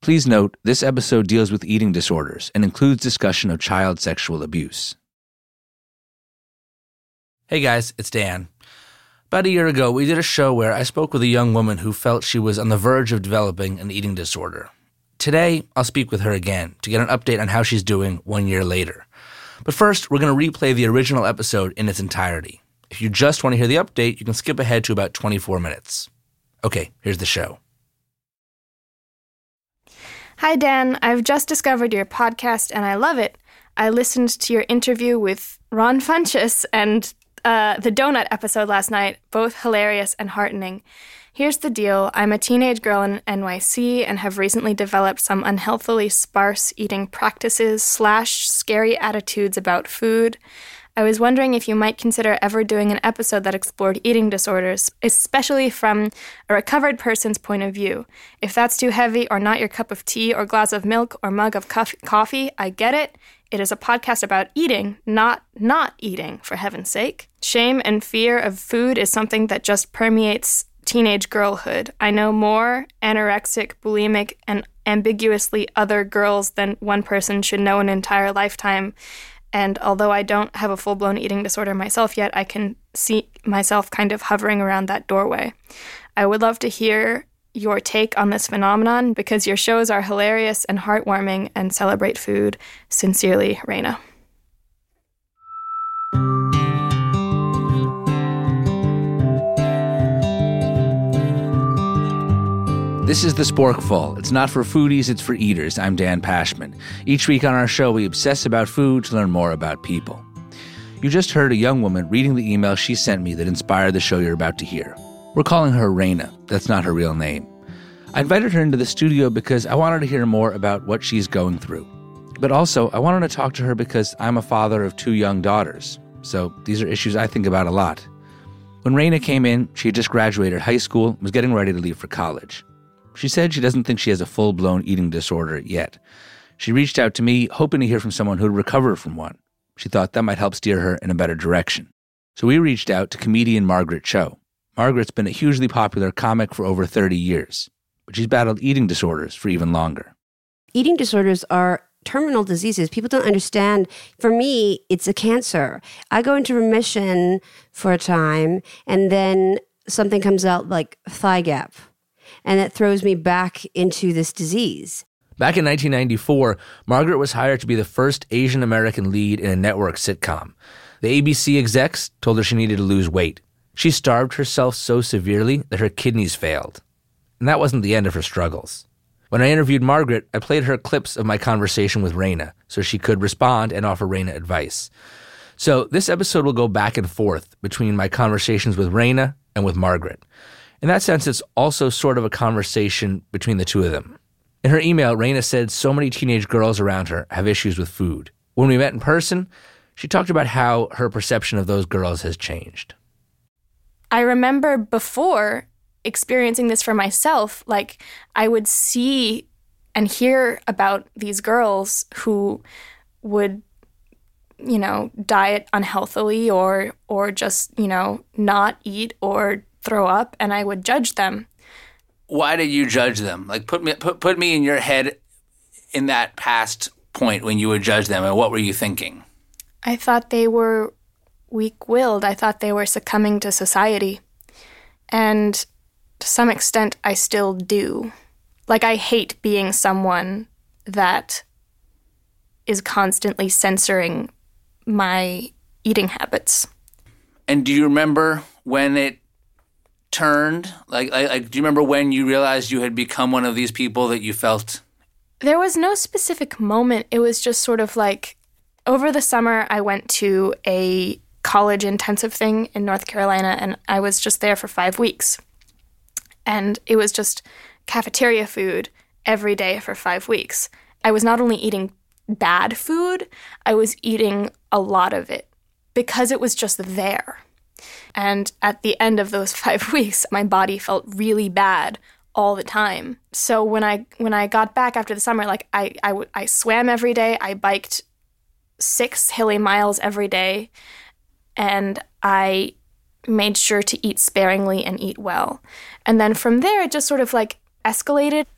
Please note, this episode deals with eating disorders and includes discussion of child sexual abuse. Hey guys, it's Dan. About a year ago, we did a show where I spoke with a young woman who felt she was on the verge of developing an eating disorder. Today, I'll speak with her again to get an update on how she's doing 1 year later. But first, we're going to replay the original episode in its entirety. If you just want to hear the update, you can skip ahead to about 24 minutes. Okay, here's the show. Hi, Dan. I've just discovered your podcast, and I love it. I listened to your interview with Ron Funches and the donut episode last night, both hilarious and heartening. Here's the deal. I'm a teenage girl in NYC and have recently developed some unhealthily sparse eating practices / scary attitudes about food. I was wondering if you might consider ever doing an episode that explored eating disorders, especially from a recovered person's point of view. If that's too heavy or not your cup of tea or glass of milk or mug of coffee, I get it. It is a podcast about eating, not eating, for heaven's sake. Shame and fear of food is something that just permeates teenage girlhood. I know more anorexic, bulimic, and ambiguously other girls than one person should know an entire lifetime. And although I don't have a full-blown eating disorder myself yet, I can see myself kind of hovering around that doorway. I would love to hear your take on this phenomenon because your shows are hilarious and heartwarming and celebrate food. Sincerely, Raina. This is The Sporkful. It's not for foodies, it's for eaters. I'm Dan Pashman. Each week on our show, we obsess about food to learn more about people. You just heard a young woman reading the email she sent me that inspired the show you're about to hear. We're calling her Raina. That's not her real name. I invited her into the studio because I wanted to hear more about what she's going through. But also, I wanted to talk to her because I'm a father of 2 young daughters. So these are issues I think about a lot. When Raina came in, she had just graduated high school and was getting ready to leave for college. She said she doesn't think she has a full-blown eating disorder yet. She reached out to me, hoping to hear from someone who'd recovered from one. She thought that might help steer her in a better direction. So we reached out to comedian Margaret Cho. Margaret's been a hugely popular comic for over 30 years, but she's battled eating disorders for even longer. Eating disorders are terminal diseases. People don't understand. For me, it's a cancer. I go into remission for a time, and then something comes out like thigh gap. And it throws me back into this disease. Back in 1994, Margaret was hired to be the first Asian American lead in a network sitcom. The ABC execs told her she needed to lose weight. She starved herself so severely that her kidneys failed. And that wasn't the end of her struggles. When I interviewed Margaret, I played her clips of my conversation with Raina so she could respond and offer Raina advice. So this episode will go back and forth between my conversations with Raina and with Margaret. In that sense, it's also sort of a conversation between the two of them. In her email, Raina said so many teenage girls around her have issues with food. When we met in person, she talked about how her perception of those girls has changed. I remember before experiencing this for myself, like I would see and hear about these girls who would, diet unhealthily or just, not eat or throw up, and I would judge them. Why did you judge them? Like, put me in your head in that past point when you would judge them, and what were you thinking? I thought they were weak-willed. I thought they were succumbing to society. And to some extent, I still do. Like, I hate being someone that is constantly censoring my eating habits. And do you remember when it turned? Like, do you remember when you realized you had become one of these people that you felt? There was no specific moment. It was just sort of like, over the summer, I went to a college intensive thing in North Carolina, and I was just there for 5 weeks. And it was just cafeteria food every day for 5 weeks. I was not only eating bad food, I was eating a lot of it because it was just there. And at the end of those 5 weeks, my body felt really bad all the time. So when I got back after the summer, like I swam every day, I biked 6 hilly miles every day, and I made sure to eat sparingly and eat well. And then from there, it just sort of like escalated.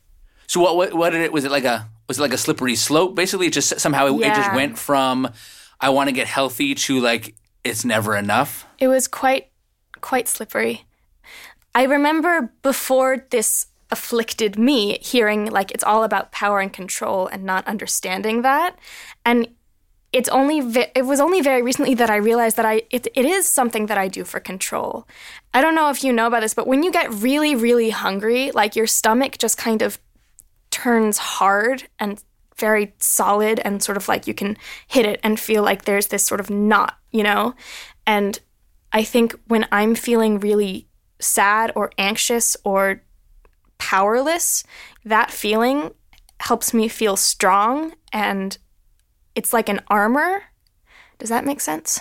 So what did it, was it like a slippery slope? Basically, it just somehow it just went from I want to get healthy to like it's never enough. It was quite slippery. I remember before this afflicted me hearing like it's all about power and control and not understanding that. And it was only very recently that I realized that it is something that I do for control. I don't know if you know about this, but when you get really, really hungry, like your stomach just kind of turns hard and very solid, and sort of like you can hit it and feel like there's this sort of knot, you know? And I think when I'm feeling really sad or anxious or powerless, that feeling helps me feel strong, and it's like an armor. Does that make sense?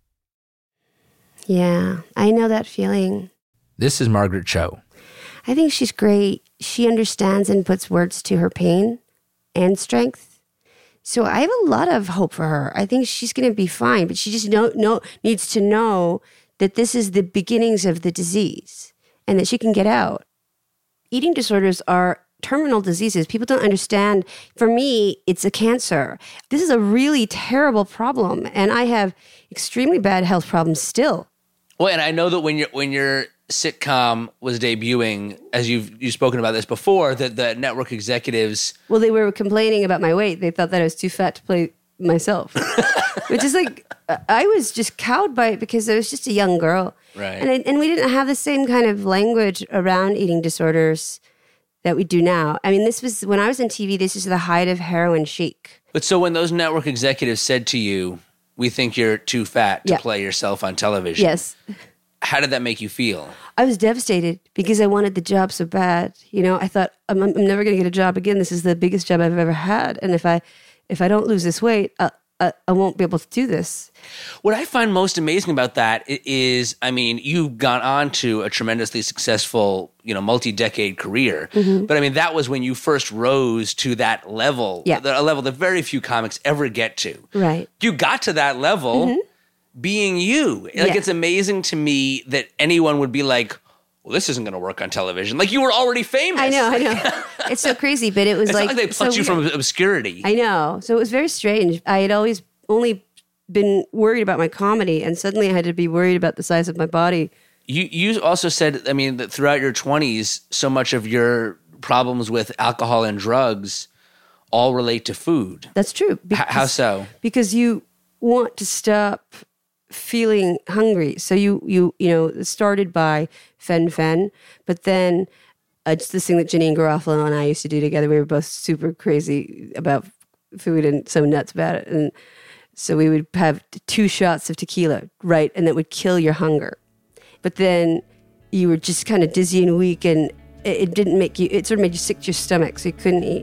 Yeah, I know that feeling. This is Margaret Cho. I think she's great. She understands and puts words to her pain and strength. So I have a lot of hope for her. I think she's going to be fine, but she just needs to know that this is the beginnings of the disease and that she can get out. Eating disorders are terminal diseases. People don't understand. For me, it's a cancer. This is a really terrible problem, and I have extremely bad health problems still. Well, and I know that when your sitcom was debuting, as you've spoken about this before, that the network executives... Well, they were complaining about my weight. They thought that I was too fat to play myself. Which is like, I was just cowed by it because I was just a young girl. Right. And we didn't have the same kind of language around eating disorders that we do now. I mean, this was, when I was on TV, this is the height of heroin chic. But so when those network executives said to you, we think you're too fat to play yourself on television. Yes. How did that make you feel? I was devastated because I wanted the job so bad. You know, I thought, I'm never going to get a job again. This is the biggest job I've ever had. And if I don't lose this weight, I won't be able to do this. What I find most amazing about that is, I mean, you've gone on to a tremendously successful, multi-decade career. Mm-hmm. But I mean, that was when you first rose to that level, a level that very few comics ever get to. Right. You got to that level being you. Like, it's amazing to me that anyone would be like, well, this isn't going to work on television. Like, you were already famous. I know. It's so crazy, but it was it's like... It's not like they plucked you from obscurity. I know. So it was very strange. I had always only been worried about my comedy, and suddenly I had to be worried about the size of my body. You also said, I mean, that throughout your 20s, so much of your problems with alcohol and drugs all relate to food. That's true. How so? Because you want to stop feeling hungry. So you started by fen-phen, but then just this thing that Janeane Garofalo and I used to do together. We were both super crazy about food and so nuts about it. And so we would have 2 shots of tequila, right? And that would kill your hunger. But then you were just kind of dizzy and weak, and it didn't make you, it sort of made you sick to your stomach, so you couldn't eat.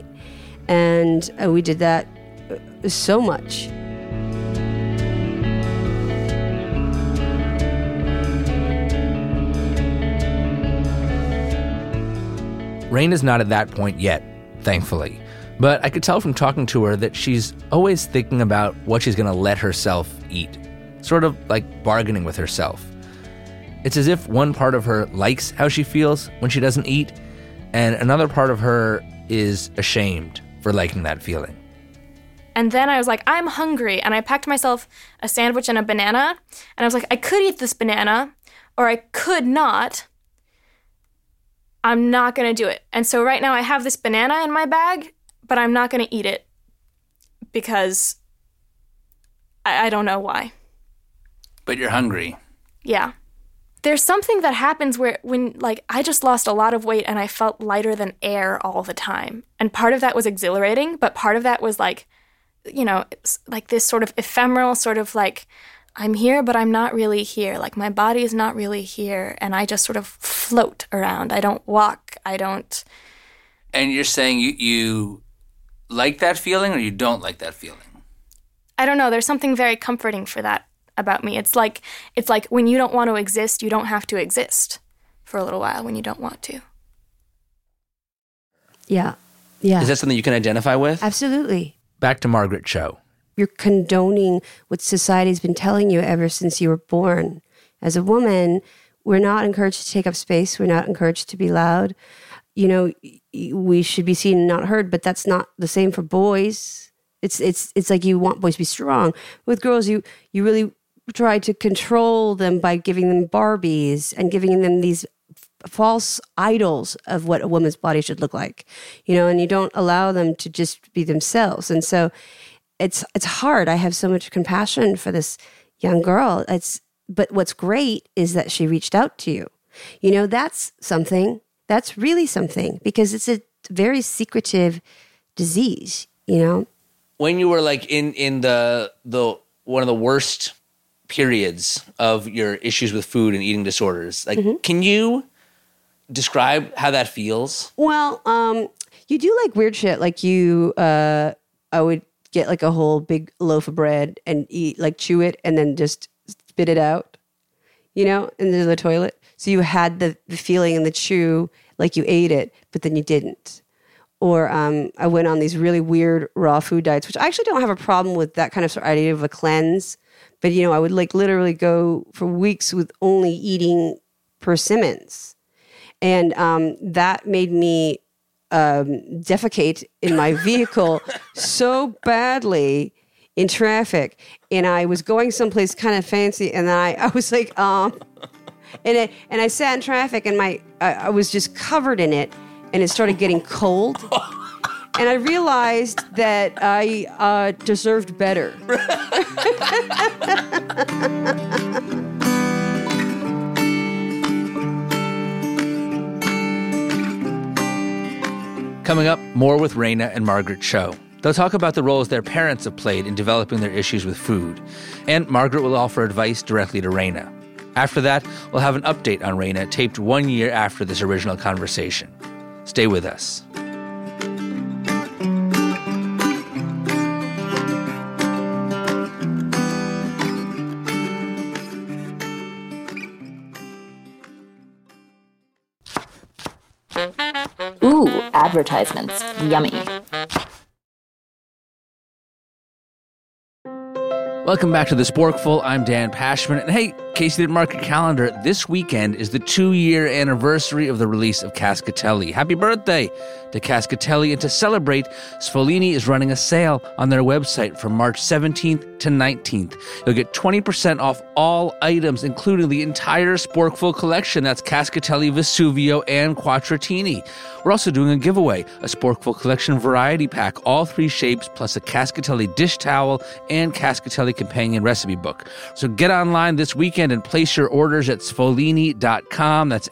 And we did that so much. Rain is not at that point yet, thankfully. But I could tell from talking to her that she's always thinking about what she's going to let herself eat. Sort of like bargaining with herself. It's as if one part of her likes how she feels when she doesn't eat, and another part of her is ashamed for liking that feeling. And then I was like, I'm hungry. And I packed myself a sandwich and a banana. And I was like, I could eat this banana, or I could not. I'm not going to do it. And so right now I have this banana in my bag, but I'm not going to eat it because I don't know why. But you're hungry. Yeah. There's something that happens when I just lost a lot of weight and I felt lighter than air all the time. And part of that was exhilarating, but part of that was it's like this sort of ephemeral sort of like, I'm here, but I'm not really here. Like, my body is not really here, and I just sort of float around. I don't walk. I don't... And you're saying you like that feeling, or you don't like that feeling? I don't know. There's something very comforting for that about me. It's like when you don't want to exist, you don't have to exist for a little while when you don't want to. Yeah. Yeah. Is that something you can identify with? Absolutely. Back to Margaret Cho. You're condoning what society's been telling you ever since you were born. As a woman, we're not encouraged to take up space. We're not encouraged to be loud. we should be seen and not heard, but that's not the same for boys. It's like you want boys to be strong. With girls, you really try to control them by giving them Barbies and giving them these false idols of what a woman's body should look like, and you don't allow them to just be themselves. And so it's hard. I have so much compassion for this young girl. But what's great is that she reached out to you. That's something. That's really something, because it's a very secretive disease, When you were like in the one of the worst periods of your issues with food and eating disorders, like, can you describe how that feels? Well, you do like weird shit. Like I would get like a whole big loaf of bread and eat, like chew it and then just spit it out, into the toilet. So you had the feeling in the chew like you ate it, but then you didn't. Or I went on these really weird raw food diets, which I actually don't have a problem with that kind of idea of a cleanse. But, I would like literally go for weeks with only eating persimmons. And that made me defecate in my vehicle so badly in traffic. And I was going someplace kind of fancy, and I was like, and I sat in traffic, and I was just covered in it, and it started getting cold. And I realized that I deserved better. Coming up, more with Raina and Margaret Cho. They'll talk about the roles their parents have played in developing their issues with food. And Margaret will offer advice directly to Raina. After that, we'll have an update on Raina taped 1 year after this original conversation. Stay with us. Ooh, advertisements. Yummy. Welcome back to The Sporkful. I'm Dan Pashman. And hey, in case you didn't mark your calendar, this weekend is the 2-year anniversary of the release of Cascatelli. Happy birthday to Cascatelli. And to celebrate, Sfolini is running a sale on their website from March 17th to 19th. You'll get 20% off all items, including the entire Sporkful collection. That's Cascatelli, Vesuvio, and Quattratini. We're also doing a giveaway, a Sporkful collection variety pack, all 3 shapes, plus a Cascatelli dish towel and Cascatelli companion recipe book. So get online this weekend and place your orders at sfolini.com. That's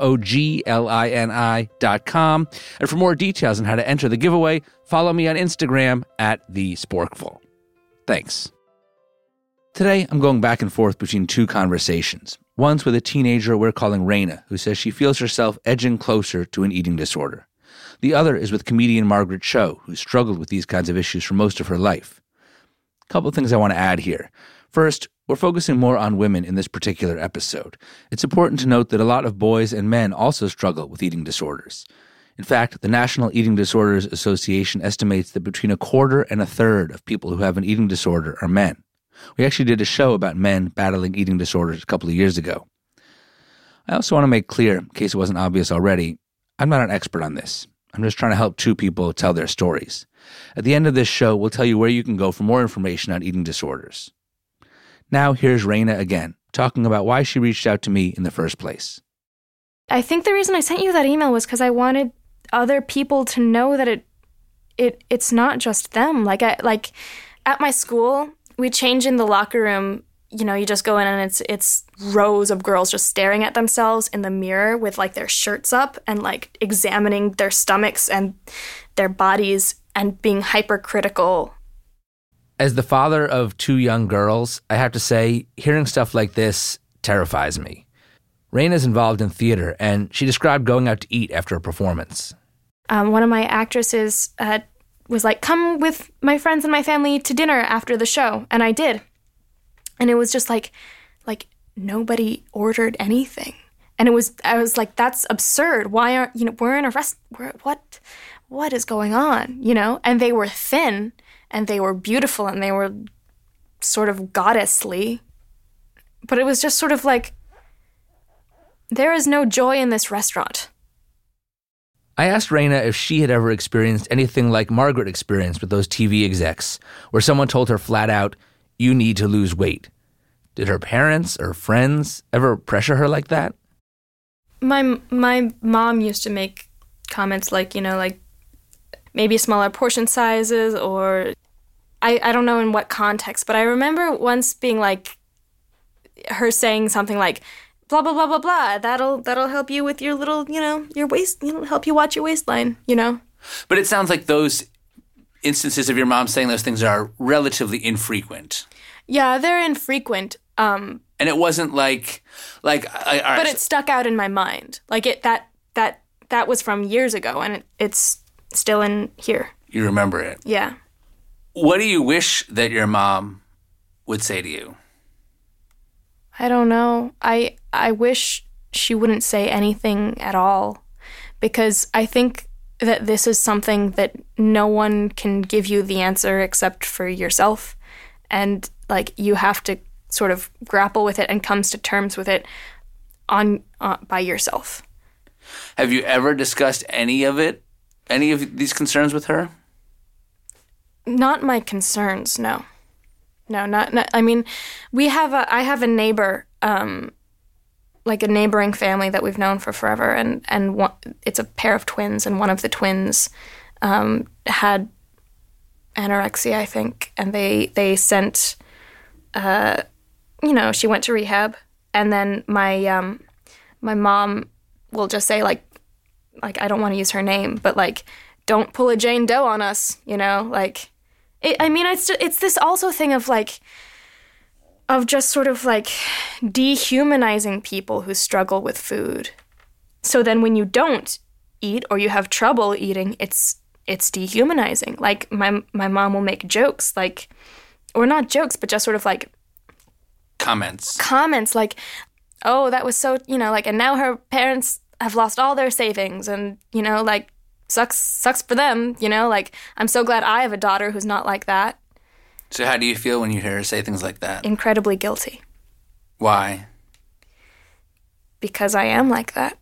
SFOGLINI.com. And for more details on how to enter the giveaway, follow me on Instagram at The Sporkful. Thanks. Today, I'm going back and forth between 2 conversations. One's with a teenager we're calling Raina, who says she feels herself edging closer to an eating disorder. The other is with comedian Margaret Cho, who struggled with these kinds of issues for most of her life. A couple of things I want to add here. First, we're focusing more on women in this particular episode. It's important to note that a lot of boys and men also struggle with eating disorders. In fact, the National Eating Disorders Association estimates that between 1/4 and 1/3 of people who have an eating disorder are men. We actually did a show about men battling eating disorders a couple of years ago. I also want to make clear, in case it wasn't obvious already, I'm not an expert on this. I'm just trying to help 2 people tell their stories. At the end of this show, we'll tell you where you can go for more information on eating disorders. Now, here's Raina again, talking about why she reached out to me in the first place. I think the reason I sent you that email was because I wanted other people to know that it's not just them. Like at my school, we change in the locker room. You just go in and it's rows of girls just staring at themselves in the mirror with like their shirts up and like examining their stomachs and their bodies and being hypercritical. As the father of 2 young girls, I have to say, hearing stuff like this terrifies me. Raina's involved in theater, and she described going out to eat after a performance. One of my actresses was like, come with my friends and my family to dinner after the show. And I did. And it was just like nobody ordered anything. And I was like, that's absurd. Why aren't, we're in a what is going on, And they were thin and they were beautiful and they were sort of goddessly. But it was just sort of like, there is no joy in this restaurant. I asked Raina if she had ever experienced anything like Margaret experienced with those TV execs, where someone told her flat out, "You need to lose weight." Did her parents or friends ever pressure her like that? My mom used to make comments like, like maybe smaller portion sizes, or I don't know in what context, but I remember once being like, her saying something like, blah, blah, blah, blah, blah, that'll help you with your little, your waist, help you watch your waistline, But it sounds like those instances of your mom saying those things are relatively infrequent. Yeah, they're infrequent. And it wasn't like, but it stuck out in my mind. Like that was from years ago, and it's still in here. You remember it? Yeah. What do you wish that your mom would say to you? I don't know. I wish she wouldn't say anything at all, because I think that this is something that no one can give you the answer except for yourself. And like, you have to sort of grapple with it and comes to terms with it by yourself. Have you ever discussed any of these concerns with her? Not my concerns, no. No, not I mean, I have a neighbor, like a neighboring family that we've known for forever, and it's a pair of twins, and one of the twins had anorexia, I think, and they sent, she went to rehab, and then my mom will just say like I don't want to use her name, but like, don't pull a Jane Doe on us, like. It's this also thing of like, of just sort of like dehumanizing people who struggle with food. So then when you don't eat or you have trouble eating, it's dehumanizing. Like my mom will make jokes, like, or not jokes, but just sort of like comments like, oh, that was so, like, and now her parents have lost all their savings, and, like, sucks for them, like, I'm so glad I have a daughter who's not like that. So how do you feel when you hear her say things like that? Incredibly guilty. Why? Because I am like that.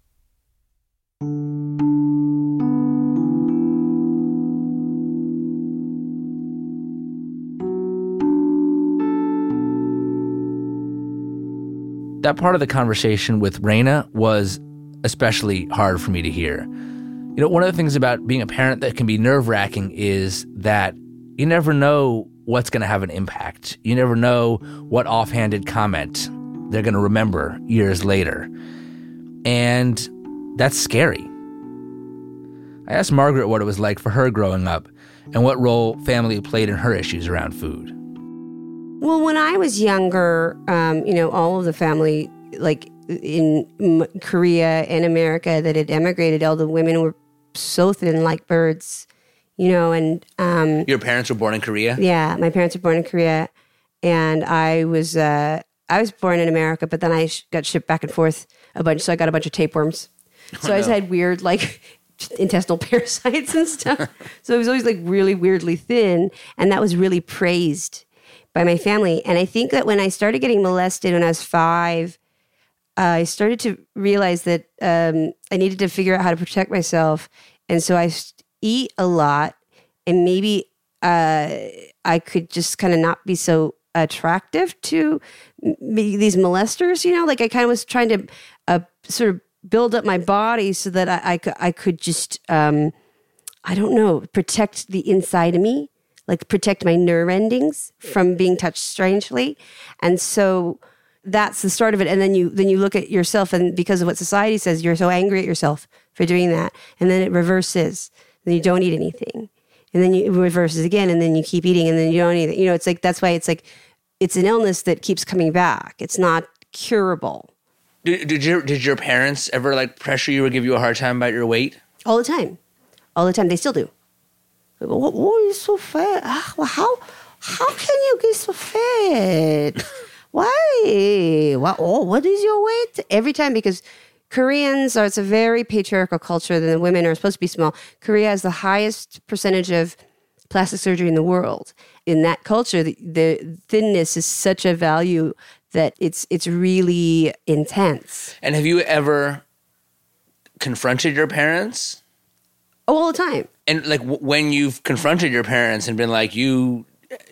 That part of the conversation with Raina was especially hard for me to hear. One of the things about being a parent that can be nerve-wracking is that you never know what's going to have an impact. You never know what offhanded comment they're going to remember years later. And that's scary. I asked Margaret what it was like for her growing up and what role family played in her issues around food. Well, when I was younger, all of the family, like in Korea and America that had emigrated, all the women were so thin like birds, and... Your parents were born in Korea? Yeah, my parents were born in Korea, and I was born in America, but then I got shipped back and forth a bunch, so I got a bunch of tapeworms. So I just had weird, like, intestinal parasites and stuff. So I was always, like, really weirdly thin, and that was really praised by my family. And I think that when I started getting molested when I was 5, I started to realize that I needed to figure out how to protect myself. And so I eat a lot, and maybe I could just kind of not be so attractive to these molesters, like I kind of was trying to sort of build up my body so that I could just, protect the inside of me, like protect my nerve endings from being touched strangely. And so that's the start of it. And then you look at yourself, and because of what society says, you're so angry at yourself for doing that. And then it reverses. Then you don't eat anything. And then it reverses again, and then you keep eating, and then you don't eat it. It's like, that's why it's like, it's an illness that keeps coming back. It's not curable. Did your parents ever like pressure you or give you a hard time about your weight? All the time. All the time. They still do. Oh, you're so fat. Well, how can you get so fat? Why? What is your weight? Every time, because Koreans it's a very patriarchal culture. The women are supposed to be small. Korea has the highest percentage of plastic surgery in the world. In that culture, the thinness is such a value that it's really intense. And have you ever confronted your parents all the time. And like when you've confronted your parents and been like, you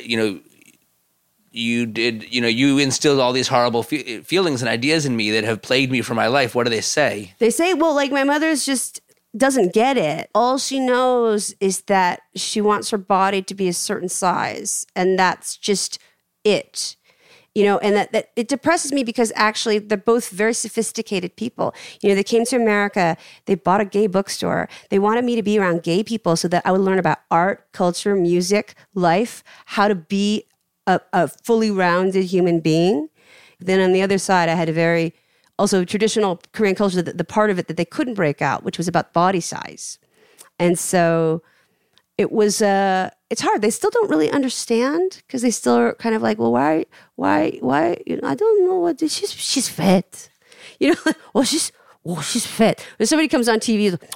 instilled all these horrible feelings and ideas in me that have plagued me for my life. What do they say? They say, well, like my mother's just doesn't get it. All she knows is that she wants her body to be a certain size, and that's just it. And that it depresses me because actually they're both very sophisticated people. They came to America, they bought a gay bookstore. They wanted me to be around gay people so that I would learn about art, culture, music, life, how to be a fully rounded human being. Then on the other side, I had a very also traditional Korean culture, the part of it that they couldn't break out, which was about body size. And so it was, it's hard. They still don't really understand because they still are kind of like, well, why, I don't know what, she's fat. She's fat. When somebody comes on TV, like,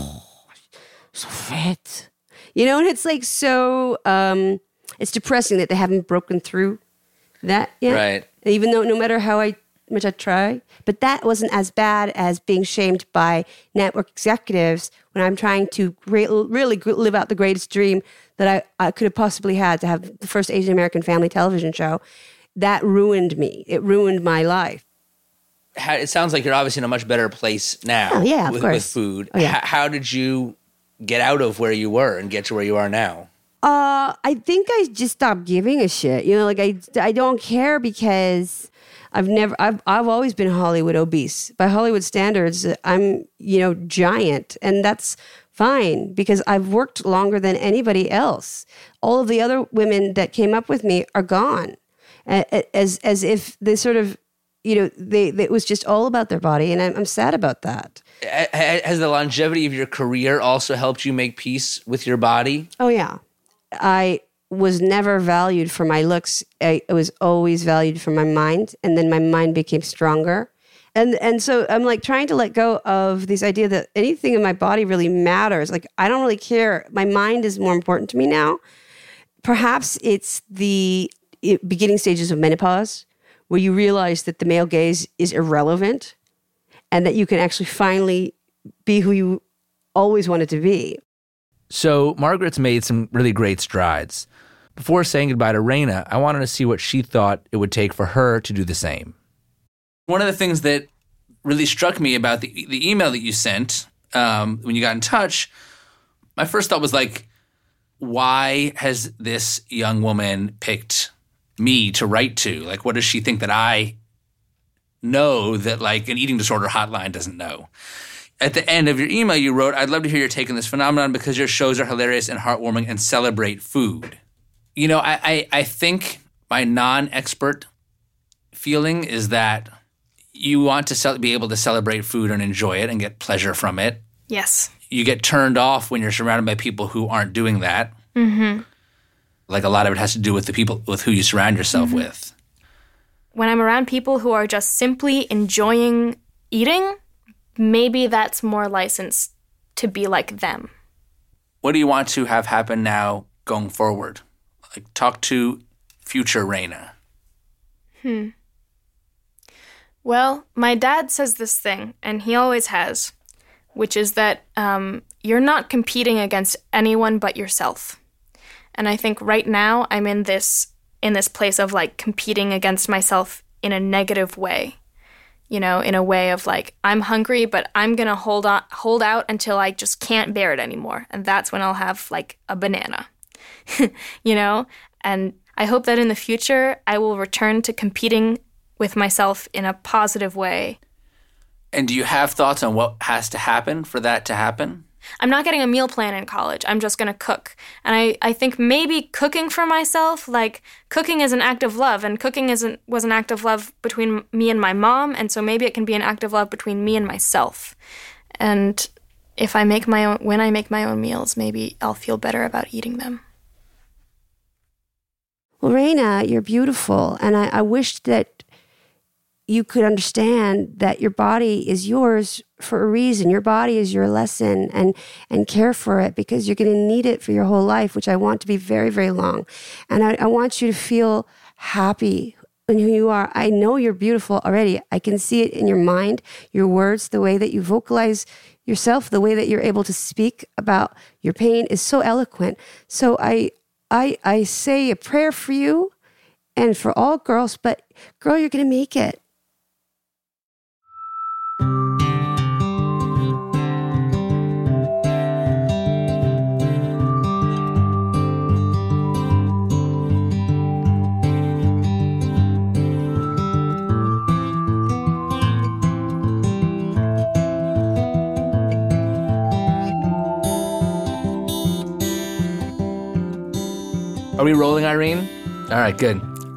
so fat. And it's like, so, it's depressing that they haven't broken through that yet. Right. Even though no matter how much I try. But that wasn't as bad as being shamed by network executives when I'm trying to really live out the greatest dream that I could have possibly had, to have the first Asian American family television show. That ruined me. It ruined my life. It sounds like you're obviously in a much better place now. Oh, yeah, of course. With food. Oh, yeah. How did you get out of where you were and get to where you are now? I think I just stopped giving a shit. I don't care because I've always been Hollywood obese. By Hollywood standards, I'm, giant. And that's fine because I've worked longer than anybody else. All of the other women that came up with me are gone. As if they sort of, it was just all about their body. And I'm sad about that. Has the longevity of your career also helped you make peace with your body? Oh, yeah. I was never valued for my looks. I was always valued for my mind. And then my mind became stronger. And so I'm like trying to let go of this idea that anything in my body really matters. Like, I don't really care. My mind is more important to me now. Perhaps it's the beginning stages of menopause where you realize that the male gaze is irrelevant and that you can actually finally be who you always wanted to be. So Margaret's made some really great strides. Before saying goodbye to Raina, I wanted to see what she thought it would take for her to do the same. One of the things that really struck me about the email that you sent when you got in touch, my first thought was like, why has this young woman picked me to write to? Like, what does she think that I know that like an eating disorder hotline doesn't know? At the end of your email, you wrote, I'd love to hear your take on this phenomenon because your shows are hilarious and heartwarming and celebrate food. I think my non-expert feeling is that you want to be able to celebrate food and enjoy it and get pleasure from it. Yes. You get turned off when you're surrounded by people who aren't doing that. Mm-hmm. Like a lot of it has to do with the people with who you surround yourself with. When I'm around people who are just simply enjoying eating, maybe that's more licensed to be like them. What do you want to have happen now going forward? Like, talk to future Raina. Well, my dad says this thing, and he always has, which is that you're not competing against anyone but yourself. And I think right now I'm in this place of like competing against myself in a negative way. In a way of like, I'm hungry, but I'm going to hold out until I just can't bear it anymore. And that's when I'll have like a banana, And I hope that in the future, I will return to competing with myself in a positive way. And do you have thoughts on what has to happen for that to happen? I'm not getting a meal plan in college. I'm just going to cook. And I think maybe cooking for myself, like cooking is an act of love, and cooking was an act of love between me and my mom, and so maybe it can be an act of love between me and myself. And when I make my own meals, maybe I'll feel better about eating them. Well, Raina, you're beautiful, and I wish that you could understand that your body is yours for a reason. Your body is your lesson, and care for it because you're going to need it for your whole life, which I want to be very, very long. And I want you to feel happy in who you are. I know you're beautiful already. I can see it in your mind, your words, the way that you vocalize yourself. The way that you're able to speak about your pain is so eloquent. So I say a prayer for you and for all girls, but girl, you're going to make it. Are we rolling, Irene? All right, good.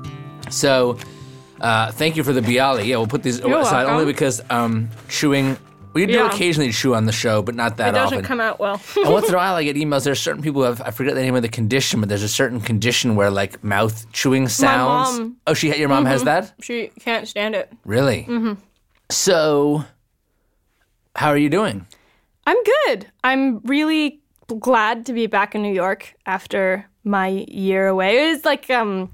So, thank you for the Bialy. Yeah, we'll put these aside welcome. only because chewing. We do occasionally chew on the show, but not that often. It doesn't come out well. And once in a while, I get emails. There's certain people who have, I forget the name of the condition, but there's a certain condition where like mouth chewing sounds. My mom. Oh, your mom has that? She can't stand it. Really? Mm-hmm. So, how are you doing? I'm good. I'm really glad to be back in New York after my year away. It was like,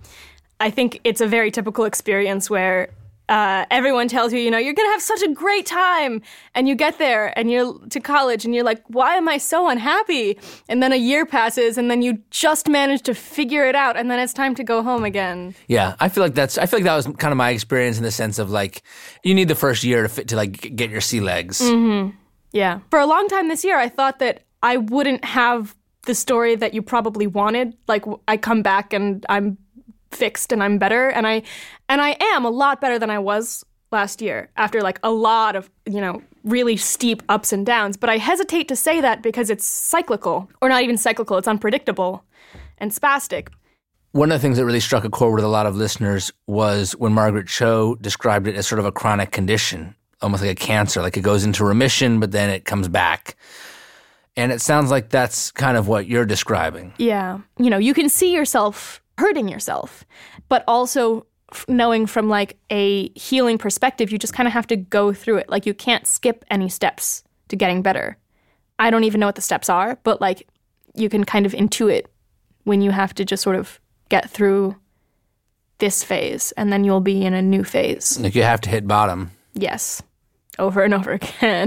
I think it's a very typical experience where everyone tells you, you're going to have such a great time. And you get there and you're to college and you're like, why am I so unhappy? And then a year passes and then you just manage to figure it out. And then it's time to go home again. Yeah, I feel like that was kind of my experience in the sense of like, you need the first year to like get your sea legs. Mm-hmm. Yeah. For a long time this year, I thought that I wouldn't have the story that you probably wanted. Like I come back and I'm fixed and I'm better. And I am a lot better than I was last year after like a lot of, really steep ups and downs. But I hesitate to say that because it's cyclical, or not even cyclical. It's unpredictable and spastic. One of the things that really struck a chord with a lot of listeners was when Margaret Cho described it as sort of a chronic condition, almost like a cancer, like it goes into remission, but then it comes back. And it sounds like that's kind of what you're describing. Yeah. You can see yourself hurting yourself, but also knowing from like a healing perspective, you just kind of have to go through it. Like you can't skip any steps to getting better. I don't even know what the steps are, but like you can kind of intuit when you have to just sort of get through this phase and then you'll be in a new phase. Like you have to hit bottom. Yes. Over and over again.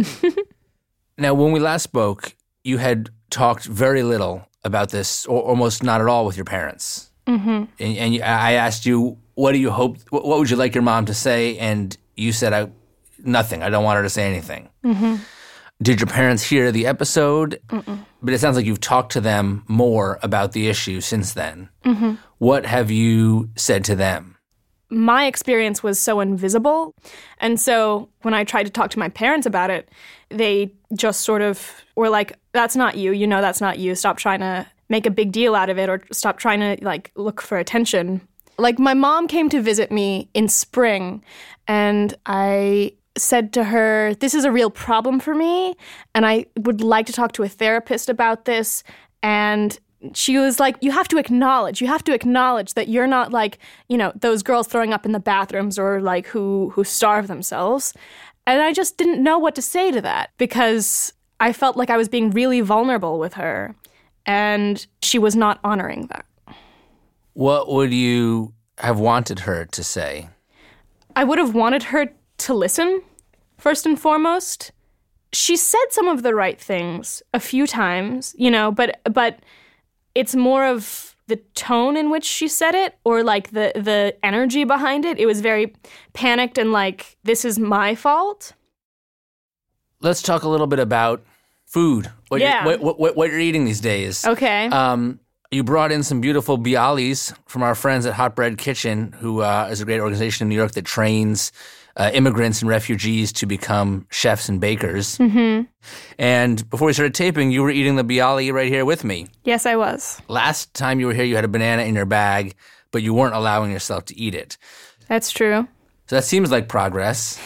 Now, when we last spoke, you had talked very little about this, or almost not at all, with your parents. Mm-hmm. And I asked you, what do you hope? What would you like your mom to say? And you said, nothing. I don't want her to say anything. Mm-hmm. Did your parents hear the episode? Mm-mm. But it sounds like you've talked to them more about the issue since then. Mm-hmm. What have you said to them? My experience was so invisible. And so when I tried to talk to my parents about it, they just sort of were like, that's not you. That's not you. Stop trying to make a big deal out of it or stop trying to like look for attention. Like my mom came to visit me in spring and I said to her, this is a real problem for me and I would like to talk to a therapist about this. And she was like, you have to acknowledge that you're not like, those girls throwing up in the bathrooms or like who starve themselves. And I just didn't know what to say to that because I felt like I was being really vulnerable with her and she was not honoring that. What would you have wanted her to say? I would have wanted her to listen, first and foremost. She said some of the right things a few times, but it's more of the tone in which she said it or like the energy behind it. It was very panicked and like, this is my fault. Let's talk a little bit about food. What you're eating these days. Okay. You brought in some beautiful bialys from our friends at Hot Bread Kitchen, who is a great organization in New York that trains immigrants and refugees to become chefs and bakers. Mm-hmm. And before we started taping, you were eating the bialy right here with me. Yes, I was. Last time you were here, you had a banana in your bag, but you weren't allowing yourself to eat it. That's true. So that seems like progress.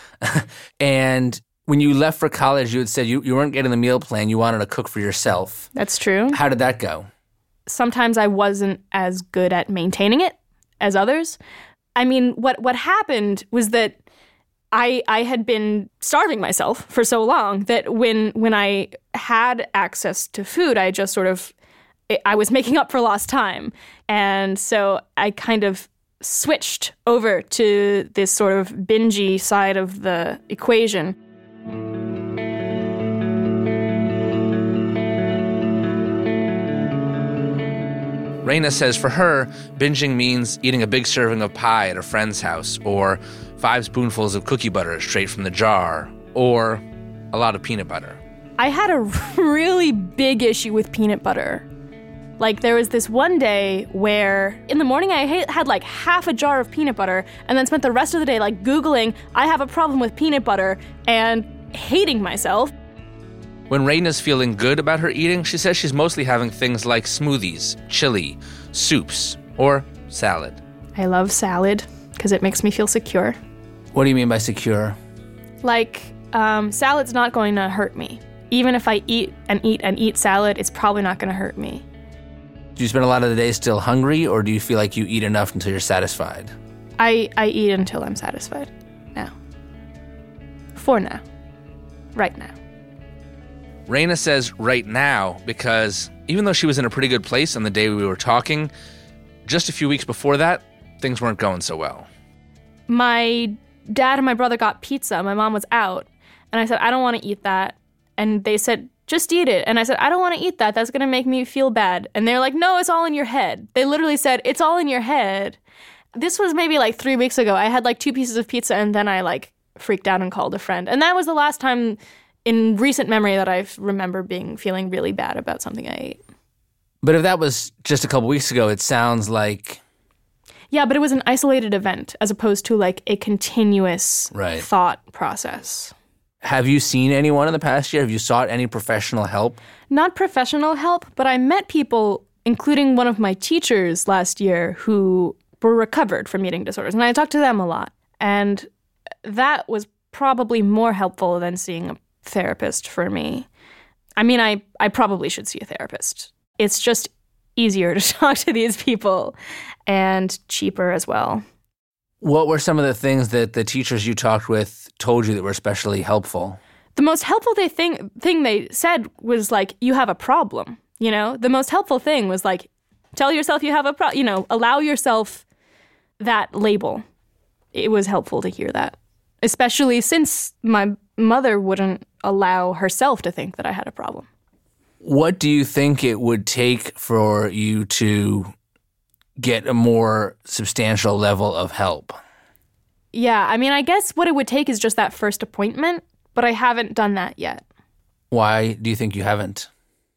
And when you left for college, you had said you weren't getting the meal plan. You wanted to cook for yourself. That's true. How did that go? Sometimes I wasn't as good at maintaining it as others. I mean, what happened was that I had been starving myself for so long that when I had access to food, I just I was making up for lost time. And so I kind of switched over to this sort of bingey side of the equation. Raina says for her, binging means eating a big serving of pie at a friend's house, or 5 spoonfuls of cookie butter straight from the jar, or a lot of peanut butter. I had a really big issue with peanut butter. Like, there was this one day where in the morning I had like half a jar of peanut butter and then spent the rest of the day like Googling, I have a problem with peanut butter, and hating myself. When Raina's feeling good about her eating, she says she's mostly having things like smoothies, chili, soups, or salad. I love salad because it makes me feel secure. What do you mean by secure? Like, salad's not going to hurt me. Even if I eat and eat and eat salad, it's probably not going to hurt me. Do you spend a lot of the day still hungry, or do you feel like you eat enough until you're satisfied? I eat until I'm satisfied. Now. For now. Right now. Raina says right now because even though she was in a pretty good place on the day we were talking, just a few weeks before that, things weren't going so well. My dad and my brother got pizza. My mom was out. And I said, I don't want to eat that. And they said, just eat it. And I said, I don't want to eat that. That's going to make me feel bad. And they're like, no, it's all in your head. They literally said, it's all in your head. This was maybe like 3 weeks ago. I had like 2 pieces of pizza and then I like freaked out and called a friend. And that was the last time in recent memory that I remember feeling really bad about something I ate. But if that was just a couple weeks ago, it sounds like... Yeah, but it was an isolated event as opposed to like a continuous thought process. Have you seen anyone in the past year? Have you sought any professional help? Not professional help, but I met people, including one of my teachers last year, who were recovered from eating disorders. And I talked to them a lot. And that was probably more helpful than seeing a therapist for me. I mean, I probably should see a therapist. It's just easier to talk to these people and cheaper as well. What were some of the things that the teachers you talked with told you that were especially helpful? The most helpful thing they said was like, you have a problem, you know? The most helpful thing was like, tell yourself you have a problem, you know, allow yourself that label. It was helpful to hear that, especially since my mother wouldn't allow herself to think that I had a problem. What do you think it would take for you to get a more substantial level of help? Yeah, I mean, I guess what it would take is just that first appointment, but I haven't done that yet. Why do you think you haven't?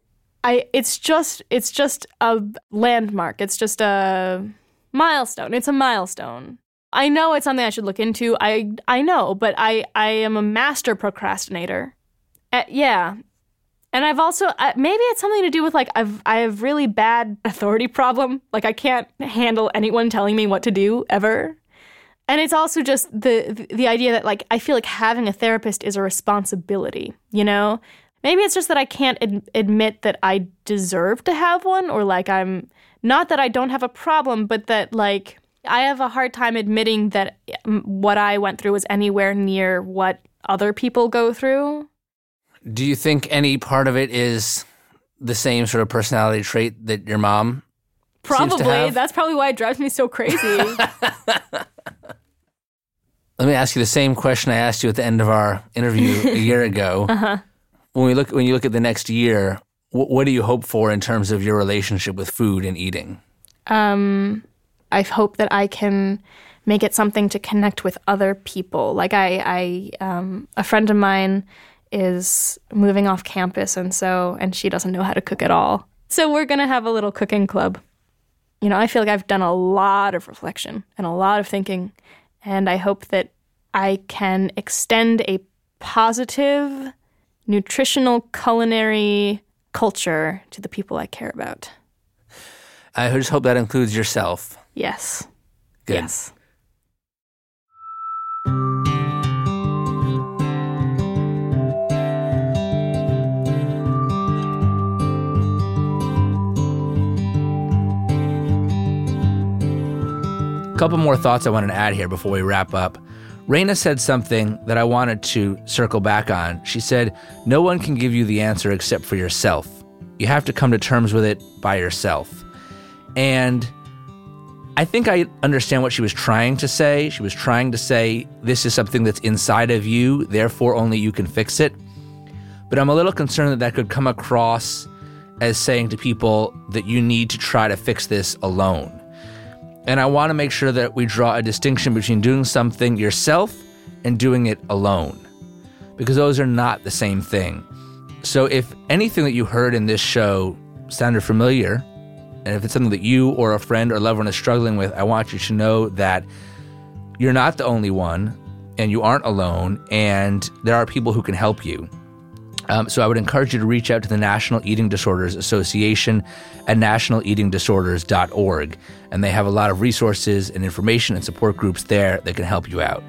It's just a landmark. It's just a milestone. It's a milestone. I know it's something I should look into. I know, but I am a master procrastinator. Yeah. And I've also, maybe it's something to do with like, I have really bad authority problem. Like I can't handle anyone telling me what to do ever. And it's also just the idea that like, I feel like having a therapist is a responsibility, you know? Maybe it's just that I can't admit that I deserve to have one, or like I'm, not that I don't have a problem, but that like, I have a hard time admitting that what I went through was anywhere near what other people go through. Do you think any part of it is the same sort of personality trait that your mom seems to have? That's probably why it drives me so crazy. Let me ask you the same question I asked you at the end of our interview a year ago. Uh-huh. When you look at the next year, what do you hope for in terms of your relationship with food and eating? I hope that I can make it something to connect with other people. Like a friend of mine is moving off campus, and she doesn't know how to cook at all. So we're going to have a little cooking club. You know, I feel like I've done a lot of reflection and a lot of thinking, and I hope that I can extend a positive, nutritional, culinary culture to the people I care about. I just hope that includes yourself. Yes. Good. Yes. A couple more thoughts I wanted to add here before we wrap up. Raina said something that I wanted to circle back on. She said, no one can give you the answer except for yourself. You have to come to terms with it by yourself. And I think I understand what she was trying to say. She was trying to say, this is something that's inside of you, therefore only you can fix it. But I'm a little concerned that could come across as saying to people that you need to try to fix this alone. And I want to make sure that we draw a distinction between doing something yourself and doing it alone, because those are not the same thing. So if anything that you heard in this show sounded familiar, and if it's something that you or a friend or loved one is struggling with, I want you to know that you're not the only one, and you aren't alone, and there are people who can help you. So I would encourage you to reach out to the National Eating Disorders Association at nationaleatingdisorders.org, and they have a lot of resources and information and support groups there that can help you out.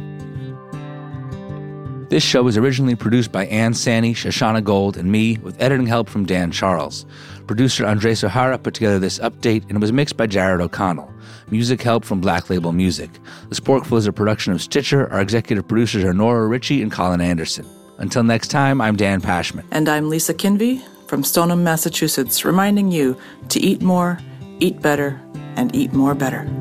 This show was originally produced by Ann Sani, Shoshana Gold, and me, with editing help from Dan Charles. Producer Andres O'Hara put together this update, and it was mixed by Jared O'Connell. Music help from Black Label Music. The Sporkful is a production of Stitcher. Our executive producers are Nora Ritchie and Colin Anderson. Until next time, I'm Dan Pashman. And I'm Lisa Kinvey from Stoneham, Massachusetts, reminding you to eat more, eat better, and eat more better.